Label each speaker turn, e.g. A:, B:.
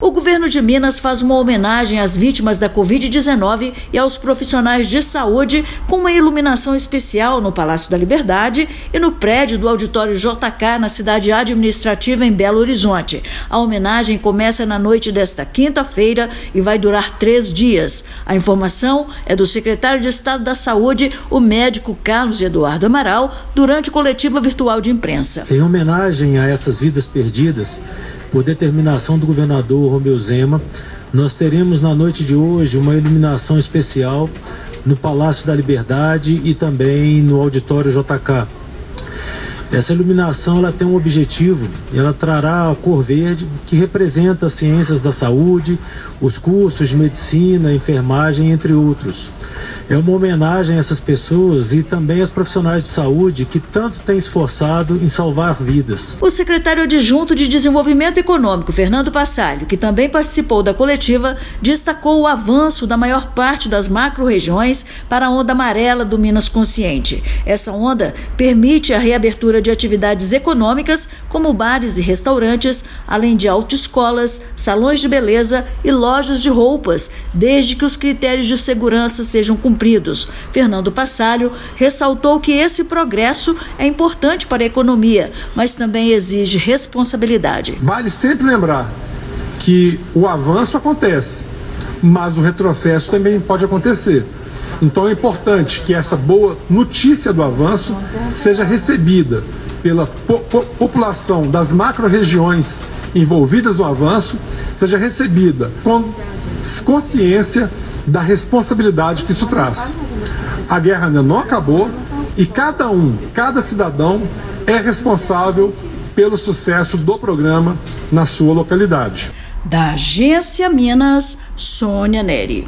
A: O governo de Minas faz uma homenagem às vítimas da Covid-19 e aos profissionais de saúde com uma iluminação especial no Palácio da Liberdade e no prédio do Auditório JK na cidade administrativa em Belo Horizonte. A homenagem começa na noite desta quinta-feira e vai durar 3 dias. A informação é do secretário de Estado da Saúde, o médico Carlos Eduardo Amaral, durante coletiva virtual de imprensa.
B: Em homenagem a essas vidas perdidas, por determinação do governador Romeu Zema, nós teremos na noite de hoje uma iluminação especial no Palácio da Liberdade e também no Auditório JK. Essa iluminação ela tem um objetivo, ela trará a cor verde, que representa as ciências da saúde, os cursos de medicina, enfermagem, entre outros. É uma homenagem a essas pessoas e também aos profissionais de saúde que tanto têm esforçado em salvar vidas.
A: O secretário adjunto de Desenvolvimento Econômico, Fernando Passalio, que também participou da coletiva, destacou o avanço da maior parte das macro-regiões para a onda amarela do Minas Consciente. Essa onda permite a reabertura de atividades econômicas, como bares e restaurantes, além de autoescolas, salões de beleza e lojas de roupas, desde que os critérios de segurança sejam cumpridos. Fernando Passalio ressaltou que esse progresso é importante para a economia, mas também exige responsabilidade.
C: Vale sempre lembrar que o avanço acontece, mas o retrocesso também pode acontecer. Então é importante que essa boa notícia do avanço seja recebida pela população das macro-regiões envolvidas no avanço, seja recebida com consciência da responsabilidade que isso traz. A guerra ainda não acabou e cada cidadão é responsável pelo sucesso do programa na sua localidade.
A: Da Agência Minas, Sônia Neri.